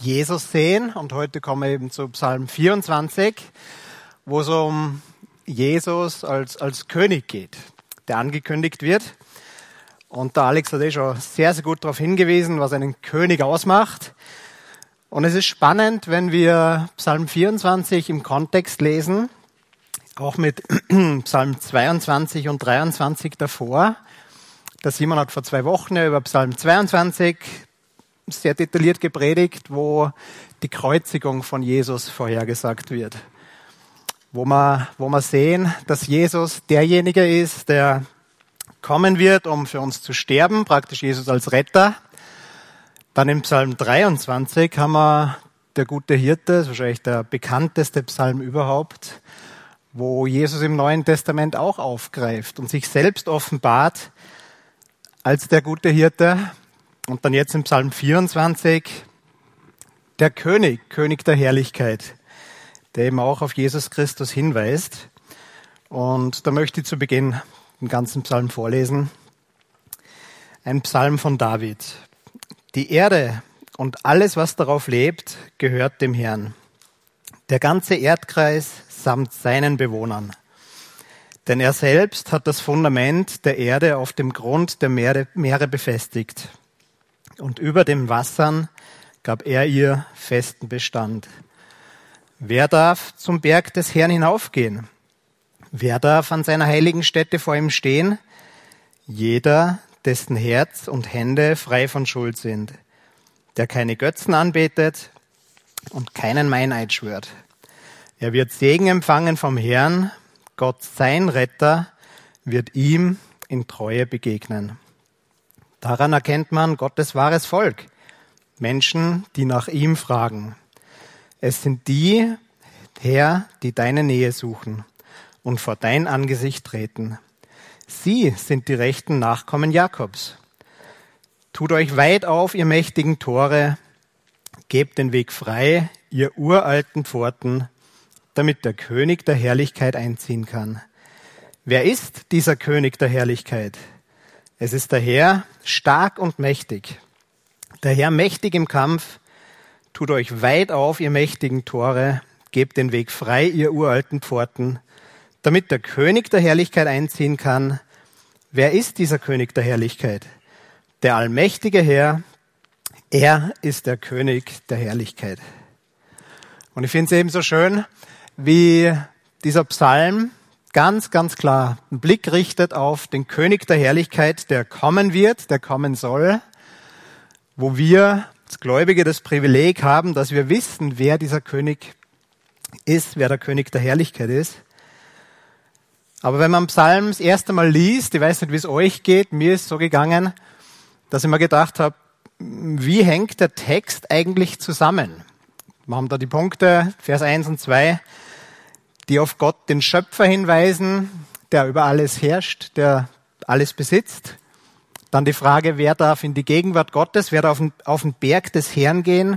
Jesus sehen. Und heute kommen wir eben zu Psalm 24, wo es um Jesus als König geht, der angekündigt wird. Und der Alex hat schon sehr, sehr gut darauf hingewiesen, was einen König ausmacht. Und es ist spannend, wenn wir Psalm 24 im Kontext lesen, auch mit Psalm 22 und 23 davor. Der Simon hat vor 2 Wochen über Psalm 22 sehr detailliert gepredigt, wo die Kreuzigung von Jesus vorhergesagt wird. Wo wir sehen, dass Jesus derjenige ist, der kommen wird, um für uns zu sterben, praktisch Jesus als Retter. Dann im Psalm 23 haben wir der gute Hirte, das ist wahrscheinlich der bekannteste Psalm überhaupt, wo Jesus im Neuen Testament auch aufgreift und sich selbst offenbart als der gute Hirte. Und dann jetzt im Psalm 24 der König der Herrlichkeit, der eben auch auf Jesus Christus hinweist. Und da möchte ich zu Beginn den ganzen Psalm vorlesen. Ein Psalm von David. Die Erde und alles, was darauf lebt, gehört dem Herrn. Der ganze Erdkreis samt seinen Bewohnern. Denn er selbst hat das Fundament der Erde auf dem Grund der Meere befestigt. Und über den Wassern gab er ihr festen Bestand. Wer darf zum Berg des Herrn hinaufgehen? Wer darf an seiner heiligen Stätte vor ihm stehen? Jeder, dessen Herz und Hände frei von Schuld sind, der keine Götzen anbetet und keinen Meineid schwört. Er wird Segen empfangen vom Herrn, Gott sein Retter wird ihm in Treue begegnen. Daran erkennt man Gottes wahres Volk, Menschen, die nach ihm fragen. Es sind die, Herr, die deine Nähe suchen und vor dein Angesicht treten. Sie sind die rechten Nachkommen Jakobs. Tut euch weit auf, ihr mächtigen Tore, gebt den Weg frei, ihr uralten Pforten, damit der König der Herrlichkeit einziehen kann. Wer ist dieser König der Herrlichkeit? Es ist der Herr, stark und mächtig. Der Herr mächtig im Kampf. Tut euch weit auf, ihr mächtigen Tore, gebt den Weg frei, ihr uralten Pforten, damit der König der Herrlichkeit einziehen kann. Wer ist dieser König der Herrlichkeit? Der allmächtige Herr, er ist der König der Herrlichkeit. Und ich finde es eben so schön, wie dieser Psalm ganz, ganz klar einen Blick richtet auf den König der Herrlichkeit, der kommen wird, der kommen soll, wo wir als Gläubige das Privileg haben, dass wir wissen, wer dieser König ist, wer der König der Herrlichkeit ist. Aber wenn man Psalm das erste Mal liest, ich weiß nicht, wie es euch geht, mir ist so gegangen, dass ich mir gedacht habe, wie hängt der Text eigentlich zusammen? Wir haben da die Punkte, Vers 1 und 2, die auf Gott, den Schöpfer, hinweisen, der über alles herrscht, der alles besitzt. Dann die Frage, wer darf in die Gegenwart Gottes, wer darf auf den Berg des Herrn gehen?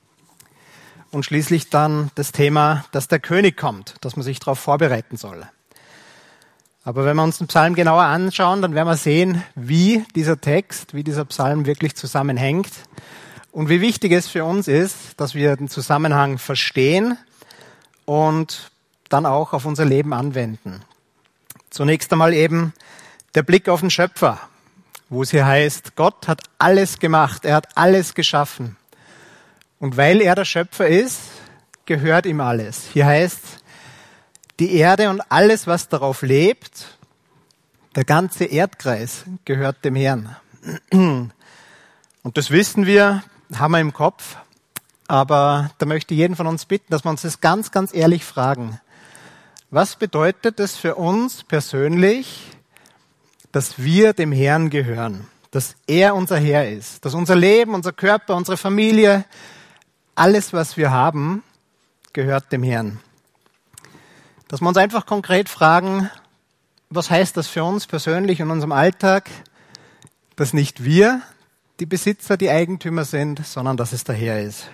Und schließlich dann das Thema, dass der König kommt, dass man sich darauf vorbereiten soll. Aber wenn wir uns den Psalm genauer anschauen, dann werden wir sehen, wie dieser Text, wie dieser Psalm wirklich zusammenhängt und wie wichtig es für uns ist, dass wir den Zusammenhang verstehen und dann auch auf unser Leben anwenden. Zunächst einmal eben der Blick auf den Schöpfer, wo es hier heißt, Gott hat alles gemacht, er hat alles geschaffen. Und weil er der Schöpfer ist, gehört ihm alles. Hier heißt, die Erde und alles, was darauf lebt, der ganze Erdkreis gehört dem Herrn. Und das wissen wir, haben wir im Kopf, aber da möchte ich jeden von uns bitten, dass wir uns das ganz, ganz ehrlich fragen. Was bedeutet es für uns persönlich, dass wir dem Herrn gehören, dass er unser Herr ist, dass unser Leben, unser Körper, unsere Familie, alles, was wir haben, gehört dem Herrn? Dass wir uns einfach konkret fragen, was heißt das für uns persönlich in unserem Alltag, dass nicht wir die Besitzer, die Eigentümer sind, sondern dass es der Herr ist.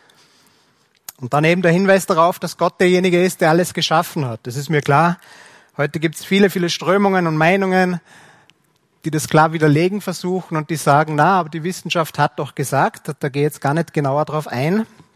Und dann eben der Hinweis darauf, dass Gott derjenige ist, der alles geschaffen hat. Das ist mir klar. Heute gibt es viele, viele Strömungen und Meinungen, die das klar widerlegen versuchen und die sagen, na, aber die Wissenschaft hat doch gesagt, da gehe ich jetzt gar nicht genauer drauf ein.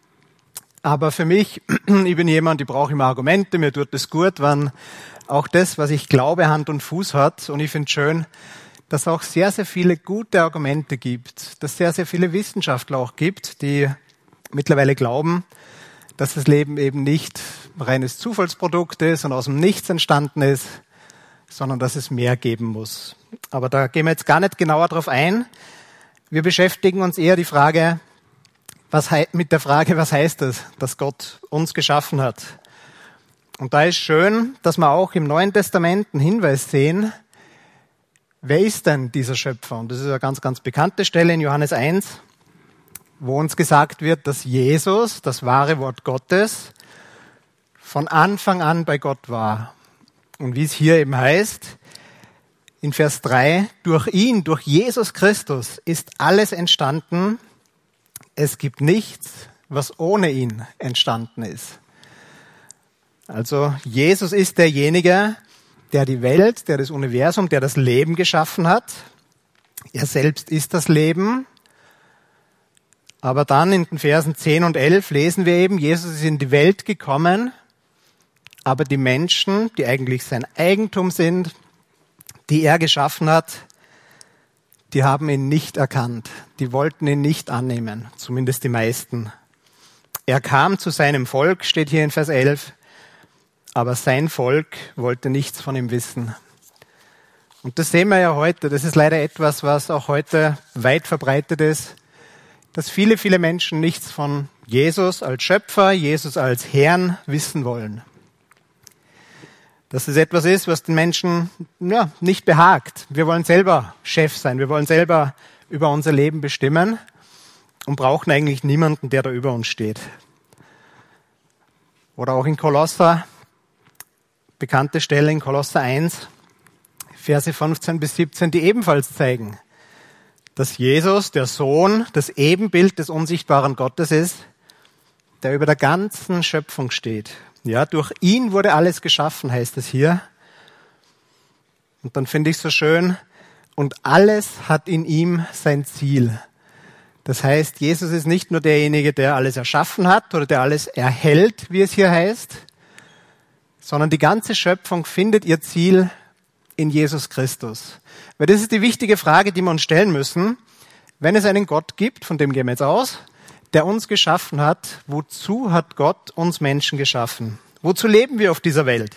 Aber für mich, ich bin jemand, ich brauche immer Argumente, mir tut es gut, wenn auch das, was ich glaube, Hand und Fuß hat. Und ich finde es schön, dass es auch sehr, sehr viele gute Argumente gibt, dass es sehr, sehr viele Wissenschaftler auch gibt, die mittlerweile glauben, dass das Leben eben nicht ein reines Zufallsprodukt ist und aus dem Nichts entstanden ist, sondern dass es mehr geben muss. Aber da gehen wir jetzt gar nicht genauer drauf ein. Wir beschäftigen uns eher mit der Frage, was heißt es, dass Gott uns geschaffen hat? Und da ist schön, dass wir auch im Neuen Testament einen Hinweis sehen, wer ist denn dieser Schöpfer? Und das ist eine ganz, ganz bekannte Stelle in Johannes 1, wo uns gesagt wird, dass Jesus, das wahre Wort Gottes, von Anfang an bei Gott war. Und wie es hier eben heißt, in Vers 3, durch ihn, durch Jesus Christus ist alles entstanden. Es gibt nichts, was ohne ihn entstanden ist. Also Jesus ist derjenige, der die Welt, der das Universum, der das Leben geschaffen hat. Er selbst ist das Leben. Aber dann in den Versen 10 und 11 lesen wir eben, Jesus ist in die Welt gekommen, aber die Menschen, die eigentlich sein Eigentum sind, die er geschaffen hat, die haben ihn nicht erkannt. Die wollten ihn nicht annehmen, zumindest die meisten. Er kam zu seinem Volk, steht hier in Vers 11, aber sein Volk wollte nichts von ihm wissen. Und das sehen wir ja heute. Das ist leider etwas, was auch heute weit verbreitet ist, dass viele, viele Menschen nichts von Jesus als Schöpfer, Jesus als Herrn wissen wollen. Dass es etwas ist, was den Menschen nicht behagt. Wir wollen selber Chef sein, wir wollen selber über unser Leben bestimmen und brauchen eigentlich niemanden, der da über uns steht. Oder auch in Kolosser, bekannte Stelle in Kolosser 1, Verse 15 bis 17, die ebenfalls zeigen, dass Jesus, der Sohn, das Ebenbild des unsichtbaren Gottes ist, der über der ganzen Schöpfung steht. Ja, durch ihn wurde alles geschaffen, heißt es hier. Und dann finde ich es so schön, und alles hat in ihm sein Ziel. Das heißt, Jesus ist nicht nur derjenige, der alles erschaffen hat oder der alles erhält, wie es hier heißt, sondern die ganze Schöpfung findet ihr Ziel in Jesus Christus. Weil das ist die wichtige Frage, die wir uns stellen müssen. Wenn es einen Gott gibt, von dem gehen wir jetzt aus, der uns geschaffen hat, wozu hat Gott uns Menschen geschaffen? Wozu leben wir auf dieser Welt?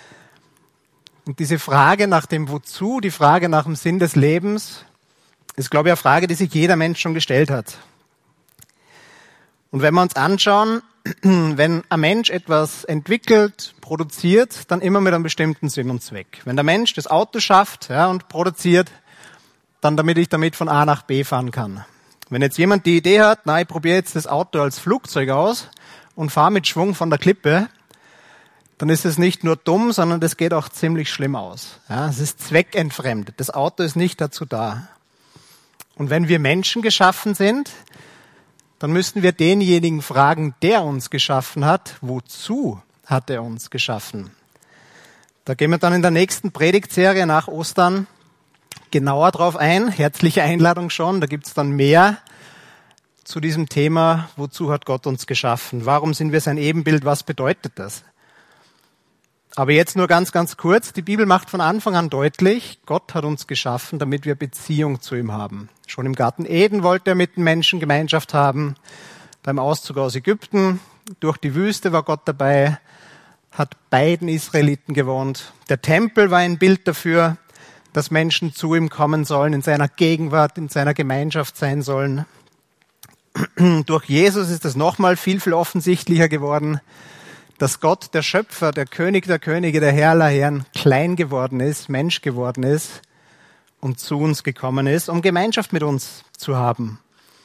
Und diese Frage nach dem Wozu, die Frage nach dem Sinn des Lebens, ist, glaube ich, eine Frage, die sich jeder Mensch schon gestellt hat. Und wenn wir uns anschauen, wenn ein Mensch etwas entwickelt, produziert, dann immer mit einem bestimmten Sinn und Zweck. Wenn der Mensch das Auto schafft und produziert, dann damit ich damit von A nach B fahren kann. Wenn jetzt jemand die Idee hat, ich probiere jetzt das Auto als Flugzeug aus und fahre mit Schwung von der Klippe, dann ist es nicht nur dumm, sondern das geht auch ziemlich schlimm aus. Es ist zweckentfremdet. Das Auto ist nicht dazu da. Und wenn wir Menschen geschaffen sind, dann müssen wir denjenigen fragen, der uns geschaffen hat, wozu hat er uns geschaffen? Da gehen wir dann in der nächsten Predigtserie nach Ostern genauer drauf ein. Herzliche Einladung schon, da gibt's dann mehr zu diesem Thema, wozu hat Gott uns geschaffen? Warum sind wir sein Ebenbild? Was bedeutet das? Aber jetzt nur ganz, ganz kurz. Die Bibel macht von Anfang an deutlich, Gott hat uns geschaffen, damit wir Beziehung zu ihm haben. Schon im Garten Eden wollte er mit den Menschen Gemeinschaft haben. Beim Auszug aus Ägypten, durch die Wüste war Gott dabei, hat bei den Israeliten gewohnt. Der Tempel war ein Bild dafür, dass Menschen zu ihm kommen sollen, in seiner Gegenwart, in seiner Gemeinschaft sein sollen. Durch Jesus ist es nochmal viel, viel offensichtlicher geworden, dass Gott, der Schöpfer, der König der Könige, der Herr aller Herren, klein geworden ist, Mensch geworden ist und zu uns gekommen ist, um Gemeinschaft mit uns zu haben.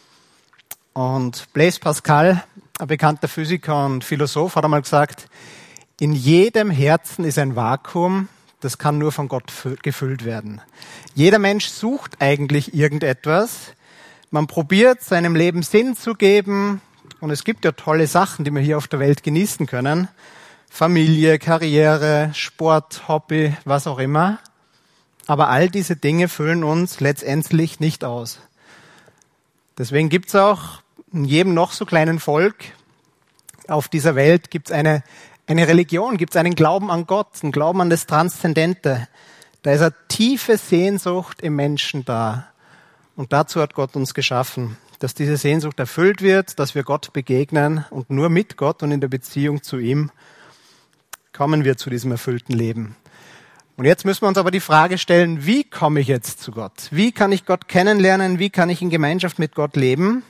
Und Blaise Pascal, ein bekannter Physiker und Philosoph, hat einmal gesagt, in jedem Herzen ist ein Vakuum, das kann nur von Gott gefüllt werden. Jeder Mensch sucht eigentlich irgendetwas. Man probiert, seinem Leben Sinn zu geben. Und es gibt ja tolle Sachen, die wir hier auf der Welt genießen können. Familie, Karriere, Sport, Hobby, was auch immer. Aber all diese Dinge füllen uns letztendlich nicht aus. Deswegen gibt es auch in jedem noch so kleinen Volk auf dieser Welt gibt es eine Religion, gibt es einen Glauben an Gott, einen Glauben an das Transzendente. Da ist eine tiefe Sehnsucht im Menschen da. Und dazu hat Gott uns geschaffen, dass diese Sehnsucht erfüllt wird, dass wir Gott begegnen und nur mit Gott und in der Beziehung zu ihm kommen wir zu diesem erfüllten Leben. Und jetzt müssen wir uns aber die Frage stellen, wie komme ich jetzt zu Gott? Wie kann ich Gott kennenlernen? Wie kann ich in Gemeinschaft mit Gott leben?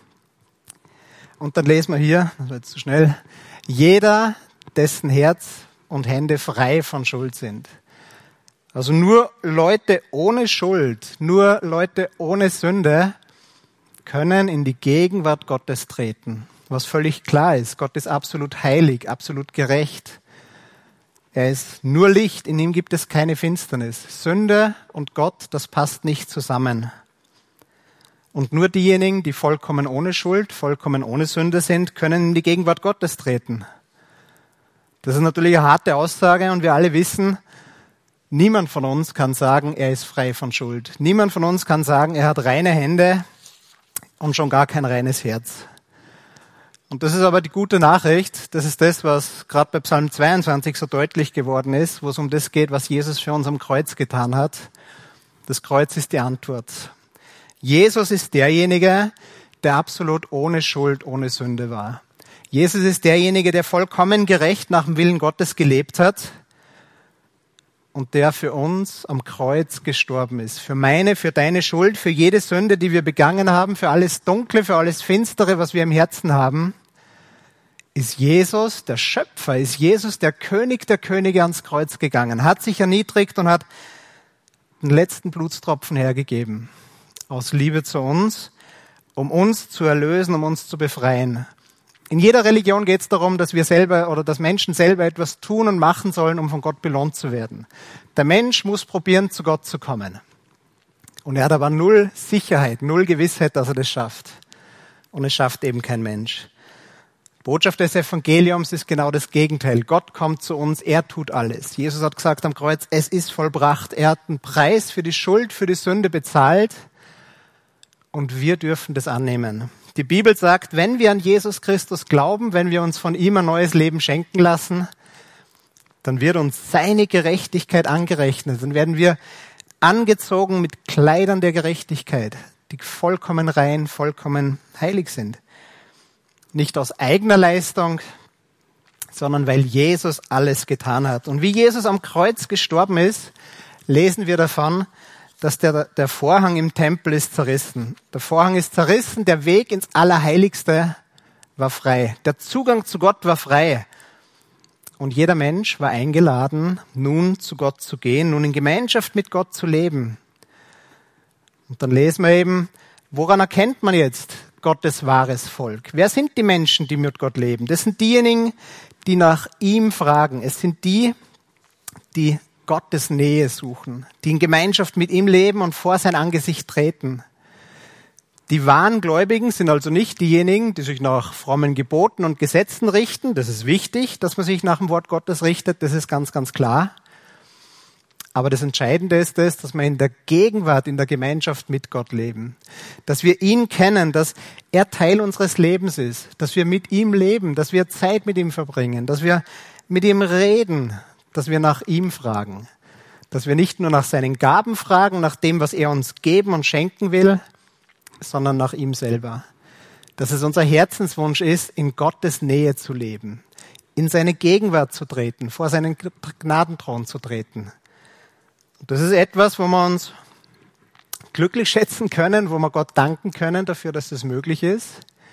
Und dann lesen wir hier, das war jetzt zu schnell, jeder, dessen Herz und Hände frei von Schuld sind. Also nur Leute ohne Schuld, nur Leute ohne Sünde können in die Gegenwart Gottes treten. Was völlig klar ist, Gott ist absolut heilig, absolut gerecht. Er ist nur Licht, in ihm gibt es keine Finsternis. Sünde und Gott, das passt nicht zusammen. Und nur diejenigen, die vollkommen ohne Schuld, vollkommen ohne Sünde sind, können in die Gegenwart Gottes treten. Das ist natürlich eine harte Aussage und wir alle wissen, niemand von uns kann sagen, er ist frei von Schuld. Niemand von uns kann sagen, er hat reine Hände und schon gar kein reines Herz. Und das ist aber die gute Nachricht. Das ist das, was gerade bei Psalm 22 so deutlich geworden ist, wo es um das geht, was Jesus für uns am Kreuz getan hat. Das Kreuz ist die Antwort. Jesus ist derjenige, der absolut ohne Schuld, ohne Sünde war. Jesus ist derjenige, der vollkommen gerecht nach dem Willen Gottes gelebt hat und der für uns am Kreuz gestorben ist. Für meine, für deine Schuld, für jede Sünde, die wir begangen haben, für alles Dunkle, für alles Finstere, was wir im Herzen haben, ist Jesus, der Schöpfer, ist Jesus, der König der Könige, ans Kreuz gegangen, hat sich erniedrigt und hat den letzten Blutstropfen hergegeben. Aus Liebe zu uns, um uns zu erlösen, um uns zu befreien. In jeder Religion geht es darum, dass wir selber oder dass Menschen selber etwas tun und machen sollen, um von Gott belohnt zu werden. Der Mensch muss probieren, zu Gott zu kommen. Und er hat aber null Sicherheit, null Gewissheit, dass er das schafft. Und es schafft eben kein Mensch. Botschaft des Evangeliums ist genau das Gegenteil. Gott kommt zu uns, er tut alles. Jesus hat gesagt am Kreuz, es ist vollbracht. Er hat einen Preis für die Schuld, für die Sünde bezahlt und wir dürfen das annehmen. Die Bibel sagt, wenn wir an Jesus Christus glauben, wenn wir uns von ihm ein neues Leben schenken lassen, dann wird uns seine Gerechtigkeit angerechnet. Dann werden wir angezogen mit Kleidern der Gerechtigkeit, die vollkommen rein, vollkommen heilig sind. Nicht aus eigener Leistung, sondern weil Jesus alles getan hat. Und wie Jesus am Kreuz gestorben ist, lesen wir davon, dass der Vorhang im Tempel ist zerrissen. Der Vorhang ist zerrissen, der Weg ins Allerheiligste war frei. Der Zugang zu Gott war frei. Und jeder Mensch war eingeladen, nun zu Gott zu gehen, nun in Gemeinschaft mit Gott zu leben. Und dann lesen wir eben, woran erkennt man jetzt Gottes wahres Volk? Wer sind die Menschen, die mit Gott leben? Das sind diejenigen, die nach ihm fragen. Es sind die Gottes Nähe suchen, die in Gemeinschaft mit ihm leben und vor sein Angesicht treten. Die wahren Gläubigen sind also nicht diejenigen, die sich nach frommen Geboten und Gesetzen richten. Das ist wichtig, dass man sich nach dem Wort Gottes richtet. Das ist ganz, ganz klar. Aber das Entscheidende ist es, dass wir in der Gegenwart, in der Gemeinschaft mit Gott leben. Dass wir ihn kennen, dass er Teil unseres Lebens ist. Dass wir mit ihm leben, dass wir Zeit mit ihm verbringen, dass wir mit ihm reden, dass wir nach ihm fragen. Dass wir nicht nur nach seinen Gaben fragen, nach dem, was er uns geben und schenken will, sondern nach ihm selber. Dass es unser Herzenswunsch ist, in Gottes Nähe zu leben, in seine Gegenwart zu treten, vor seinen Gnadenthron zu treten. Das ist etwas, wo wir uns glücklich schätzen können, wo wir Gott danken können dafür, dass das möglich ist.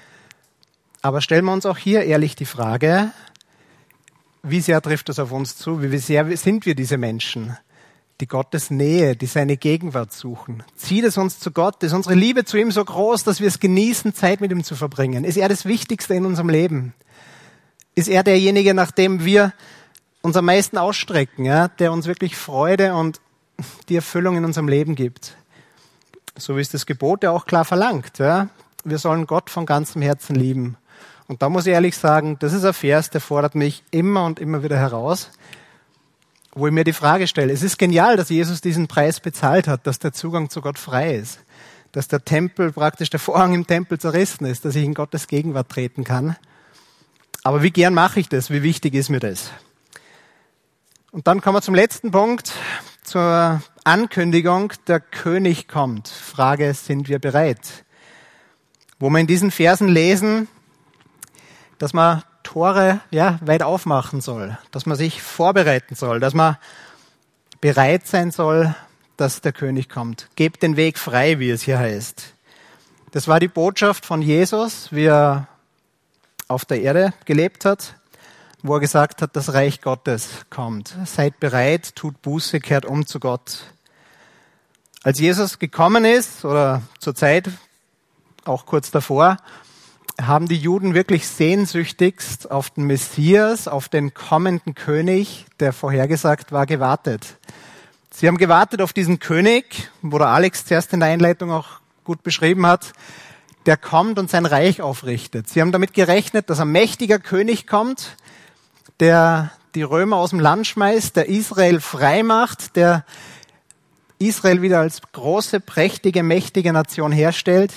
Aber stellen wir uns auch hier ehrlich die Frage, wie sehr trifft das auf uns zu? Wie sehr sind wir diese Menschen, die Gottes Nähe, die seine Gegenwart suchen? Zieht es uns zu Gott? Ist unsere Liebe zu ihm so groß, dass wir es genießen, Zeit mit ihm zu verbringen? Ist er das Wichtigste in unserem Leben? Ist er derjenige, nach dem wir uns am meisten ausstrecken, ja, der uns wirklich Freude und die Erfüllung in unserem Leben gibt? So wie es das Gebot ja auch klar verlangt. Ja? Wir sollen Gott von ganzem Herzen lieben. Und da muss ich ehrlich sagen, das ist ein Vers, der fordert mich immer und immer wieder heraus, wo ich mir die Frage stelle, es ist genial, dass Jesus diesen Preis bezahlt hat, dass der Zugang zu Gott frei ist, dass der Tempel praktisch, der Vorhang im Tempel zerrissen ist, dass ich in Gottes Gegenwart treten kann. Aber wie gern mache ich das? Wie wichtig ist mir das? Und dann kommen wir zum letzten Punkt, zur Ankündigung, der König kommt. Frage, sind wir bereit? Wo wir in diesen Versen lesen, dass man Tore weit aufmachen soll, dass man sich vorbereiten soll, dass man bereit sein soll, dass der König kommt. Gebt den Weg frei, wie es hier heißt. Das war die Botschaft von Jesus, wie er auf der Erde gelebt hat, wo er gesagt hat, das Reich Gottes kommt. Seid bereit, tut Buße, kehrt um zu Gott. Als Jesus gekommen ist, oder zur Zeit, auch kurz davor, haben die Juden wirklich sehnsüchtigst auf den Messias, auf den kommenden König, der vorhergesagt war, gewartet. Sie haben gewartet auf diesen König, wo der Alex zuerst in der Einleitung auch gut beschrieben hat, der kommt und sein Reich aufrichtet. Sie haben damit gerechnet, dass ein mächtiger König kommt, der die Römer aus dem Land schmeißt, der Israel frei macht, der Israel wieder als große, prächtige, mächtige Nation herstellt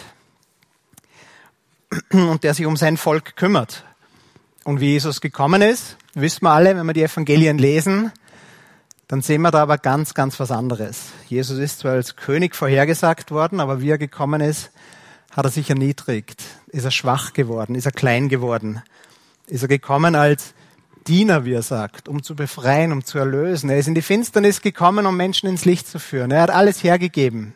und der sich um sein Volk kümmert. Und wie Jesus gekommen ist, wissen wir alle, wenn wir die Evangelien lesen, dann sehen wir da aber ganz, ganz was anderes. Jesus ist zwar als König vorhergesagt worden, aber wie er gekommen ist, hat er sich erniedrigt. Ist er schwach geworden, ist er klein geworden. Ist er gekommen als Diener, wie er sagt, um zu befreien, um zu erlösen. Er ist in die Finsternis gekommen, um Menschen ins Licht zu führen. Er hat alles hergegeben.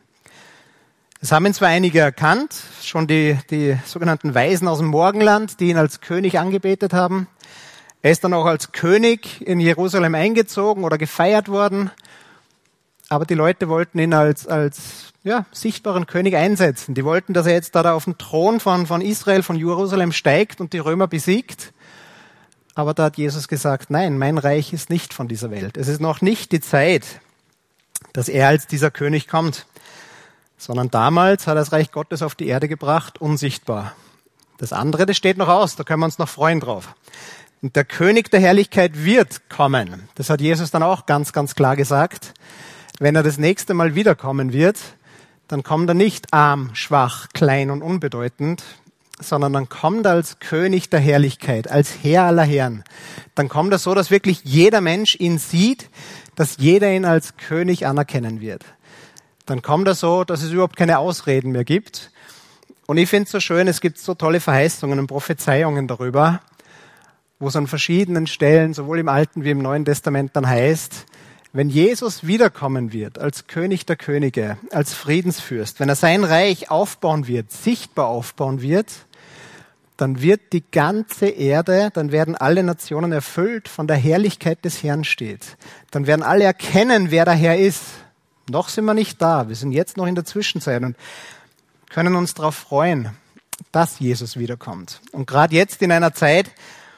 Es haben ihn zwar einige erkannt, schon die sogenannten Weisen aus dem Morgenland, die ihn als König angebetet haben. Er ist dann auch als König in Jerusalem eingezogen oder gefeiert worden. Aber die Leute wollten ihn als sichtbaren König einsetzen. Die wollten, dass er jetzt da auf den Thron von Israel, von Jerusalem steigt und die Römer besiegt. Aber da hat Jesus gesagt, nein, mein Reich ist nicht von dieser Welt. Es ist noch nicht die Zeit, dass er als dieser König kommt. Sondern damals hat er das Reich Gottes auf die Erde gebracht, unsichtbar. Das andere, das steht noch aus, da können wir uns noch freuen drauf. Und der König der Herrlichkeit wird kommen. Das hat Jesus dann auch ganz, ganz klar gesagt. Wenn er das nächste Mal wiederkommen wird, dann kommt er nicht arm, schwach, klein und unbedeutend, sondern dann kommt er als König der Herrlichkeit, als Herr aller Herren. Dann kommt er so, dass wirklich jeder Mensch ihn sieht, dass jeder ihn als König anerkennen wird. Dann kommt er so, dass es überhaupt keine Ausreden mehr gibt. Und ich finde es so schön, es gibt so tolle Verheißungen und Prophezeiungen darüber, wo es an verschiedenen Stellen, sowohl im Alten wie im Neuen Testament dann heißt, wenn Jesus wiederkommen wird, als König der Könige, als Friedensfürst, wenn er sein Reich aufbauen wird, sichtbar aufbauen wird, dann wird die ganze Erde, dann werden alle Nationen erfüllt von der Herrlichkeit des Herrn steht. Dann werden alle erkennen, wer der Herr ist. Noch sind wir nicht da, wir sind jetzt noch in der Zwischenzeit und können uns darauf freuen, dass Jesus wiederkommt. Und gerade jetzt in einer Zeit,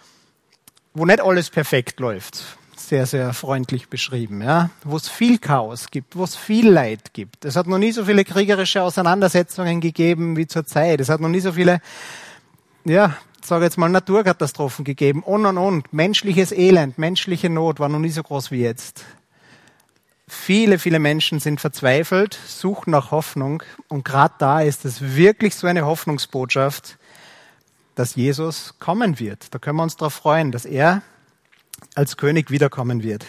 wo nicht alles perfekt läuft, sehr, sehr freundlich beschrieben, wo es viel Chaos gibt, wo es viel Leid gibt. Es hat noch nie so viele kriegerische Auseinandersetzungen gegeben wie zur Zeit. Es hat noch nie so viele, sage jetzt mal, Naturkatastrophen gegeben und. Menschliches Elend, menschliche Not war noch nie so groß wie jetzt. Viele, viele Menschen sind verzweifelt, suchen nach Hoffnung und gerade da ist es wirklich so eine Hoffnungsbotschaft, dass Jesus kommen wird. Da können wir uns darauf freuen, dass er als König wiederkommen wird.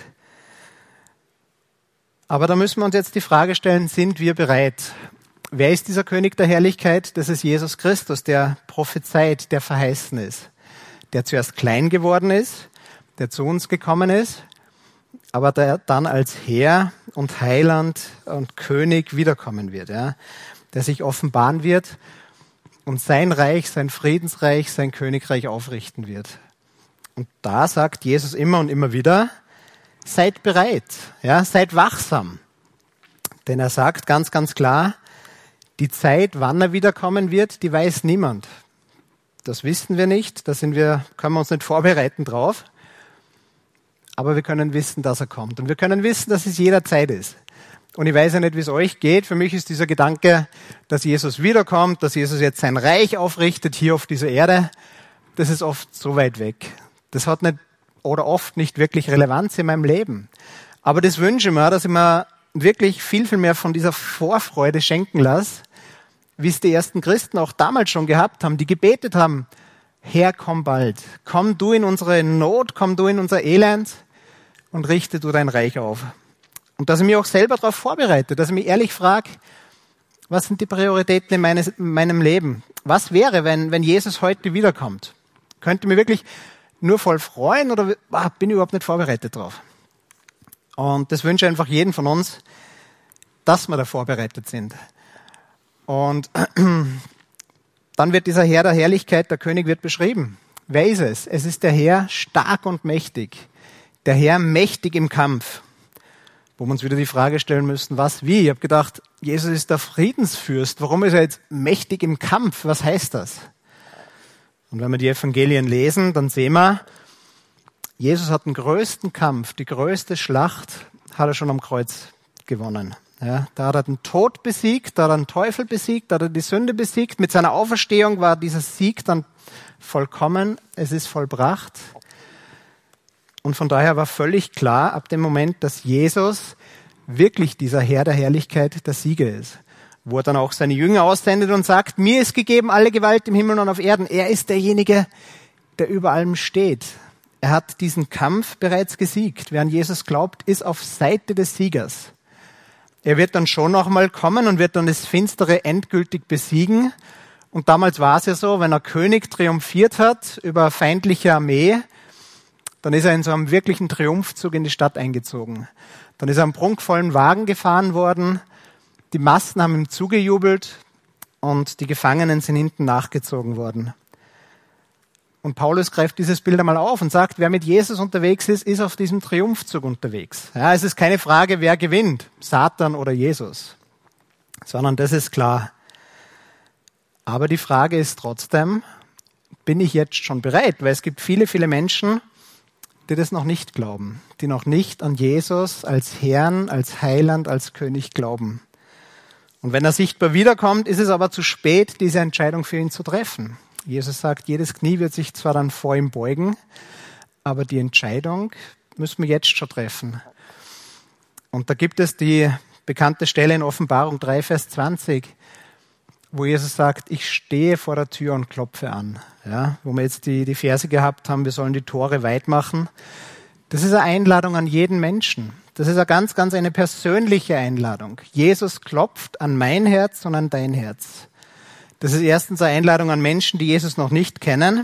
Aber da müssen wir uns jetzt die Frage stellen, sind wir bereit? Wer ist dieser König der Herrlichkeit? Das ist Jesus Christus, der prophezeit, der verheißen ist, der zuerst klein geworden ist, der zu uns gekommen ist, aber der dann als Herr und Heiland und König wiederkommen wird, der sich offenbaren wird und sein Reich, sein Friedensreich, sein Königreich aufrichten wird. Und da sagt Jesus immer und immer wieder, seid bereit, seid wachsam. Denn er sagt ganz, ganz klar, die Zeit, wann er wiederkommen wird, die weiß niemand. Das wissen wir nicht, können wir uns nicht vorbereiten drauf. Aber wir können wissen, dass er kommt. Und wir können wissen, dass es jederzeit ist. Und ich weiß ja nicht, wie es euch geht. Für mich ist dieser Gedanke, dass Jesus wiederkommt, dass Jesus jetzt sein Reich aufrichtet hier auf dieser Erde, das ist oft so weit weg. Das hat nicht oder oft nicht wirklich Relevanz in meinem Leben. Aber das wünsche ich mir, dass ich mir wirklich viel, viel mehr von dieser Vorfreude schenken lasse, wie es die ersten Christen auch damals schon gehabt haben, die gebetet haben, Herr, komm bald. Komm du in unsere Not, komm du in unser Elend und richte du dein Reich auf. Und dass ich mich auch selber darauf vorbereite, dass ich mich ehrlich frage, was sind die Prioritäten in meinem Leben? Was wäre, wenn Jesus heute wiederkommt? Könnte ich mich wirklich nur voll freuen oder bin ich überhaupt nicht vorbereitet drauf? Und das wünsche ich einfach jedem von uns, dass wir da vorbereitet sind. Und dann wird dieser Herr der Herrlichkeit, der König, wird beschrieben. Wer ist es? Es ist der Herr stark und mächtig. Der Herr mächtig im Kampf. Wo wir uns wieder die Frage stellen müssen, was, wie? Ich habe gedacht, Jesus ist der Friedensfürst. Warum ist er jetzt mächtig im Kampf? Was heißt das? Und wenn wir die Evangelien lesen, dann sehen wir, Jesus hat den größten Kampf, die größte Schlacht, hat er schon am Kreuz gewonnen. Ja, da hat er den Tod besiegt, da hat er den Teufel besiegt, da hat er die Sünde besiegt. Mit seiner Auferstehung war dieser Sieg dann vollkommen, es ist vollbracht. Und von daher war völlig klar ab dem Moment, dass Jesus wirklich dieser Herr der Herrlichkeit der Sieger ist. Wo er dann auch seine Jünger aussendet und sagt, mir ist gegeben alle Gewalt im Himmel und auf Erden. Er ist derjenige, der über allem steht. Er hat diesen Kampf bereits gesiegt. Wer an Jesus glaubt, ist auf Seite des Siegers. Er wird dann schon noch mal kommen und wird dann das Finstere endgültig besiegen. Und damals war es ja so, wenn ein König triumphiert hat über eine feindliche Armee, dann ist er in so einem wirklichen Triumphzug in die Stadt eingezogen. Dann ist er am prunkvollen Wagen gefahren worden, die Massen haben ihm zugejubelt und die Gefangenen sind hinten nachgezogen worden. Und Paulus greift dieses Bild einmal auf und sagt, wer mit Jesus unterwegs ist, ist auf diesem Triumphzug unterwegs. Ja, es ist keine Frage, wer gewinnt, Satan oder Jesus, sondern das ist klar. Aber die Frage ist trotzdem, bin ich jetzt schon bereit? Weil es gibt viele, viele Menschen, die das noch nicht glauben, die noch nicht an Jesus als Herrn, als Heiland, als König glauben. Und wenn er sichtbar wiederkommt, ist es aber zu spät, diese Entscheidung für ihn zu treffen. Jesus sagt, jedes Knie wird sich zwar dann vor ihm beugen, aber die Entscheidung müssen wir jetzt schon treffen. Und da gibt es die bekannte Stelle in Offenbarung 3, Vers 20, wo Jesus sagt, ich stehe vor der Tür und klopfe an. Ja, wo wir jetzt die Verse gehabt haben, wir sollen die Tore weit machen. Das ist eine Einladung an jeden Menschen. Das ist eine ganz, ganz eine persönliche Einladung. Jesus klopft an mein Herz und an dein Herz. Das ist erstens eine Einladung an Menschen, die Jesus noch nicht kennen.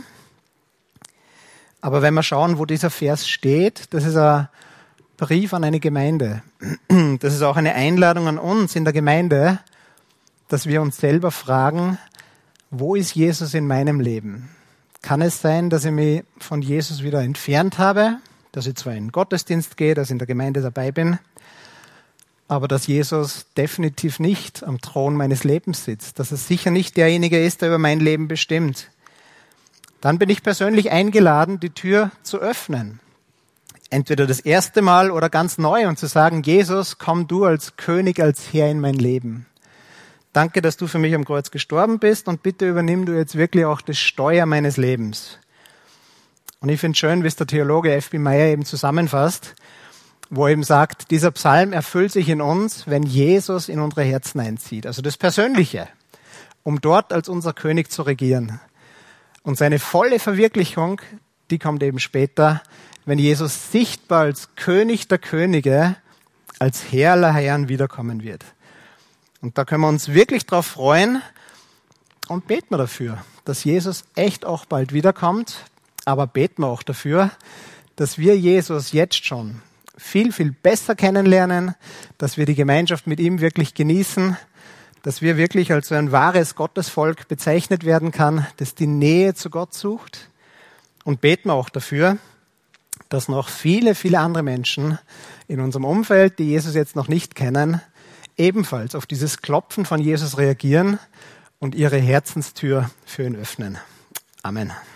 Aber wenn wir schauen, wo dieser Vers steht, das ist ein Brief an eine Gemeinde. Das ist auch eine Einladung an uns in der Gemeinde, dass wir uns selber fragen, wo ist Jesus in meinem Leben? Kann es sein, dass ich mich von Jesus wieder entfernt habe, dass ich zwar in den Gottesdienst gehe, dass ich in der Gemeinde dabei bin, aber dass Jesus definitiv nicht am Thron meines Lebens sitzt, dass er sicher nicht derjenige ist, der über mein Leben bestimmt. Dann bin ich persönlich eingeladen, die Tür zu öffnen. Entweder das erste Mal oder ganz neu und zu sagen, Jesus, komm du als König, als Herr in mein Leben. Danke, dass du für mich am Kreuz gestorben bist und bitte übernimm du jetzt wirklich auch das Steuer meines Lebens. Und ich finde es schön, wie es der Theologe F.B. Meyer eben zusammenfasst, wo er eben sagt, dieser Psalm erfüllt sich in uns, wenn Jesus in unsere Herzen einzieht. Also das Persönliche, um dort als unser König zu regieren. Und seine volle Verwirklichung, die kommt eben später, wenn Jesus sichtbar als König der Könige, als Herr aller Herren wiederkommen wird. Und da können wir uns wirklich drauf freuen und beten wir dafür, dass Jesus echt auch bald wiederkommt. Aber beten wir auch dafür, dass wir Jesus jetzt schon viel, viel besser kennenlernen, dass wir die Gemeinschaft mit ihm wirklich genießen, dass wir wirklich als so ein wahres Gottesvolk bezeichnet werden kann, das die Nähe zu Gott sucht. Und beten wir auch dafür, dass noch viele, viele andere Menschen in unserem Umfeld, die Jesus jetzt noch nicht kennen, ebenfalls auf dieses Klopfen von Jesus reagieren und ihre Herzenstür für ihn öffnen. Amen.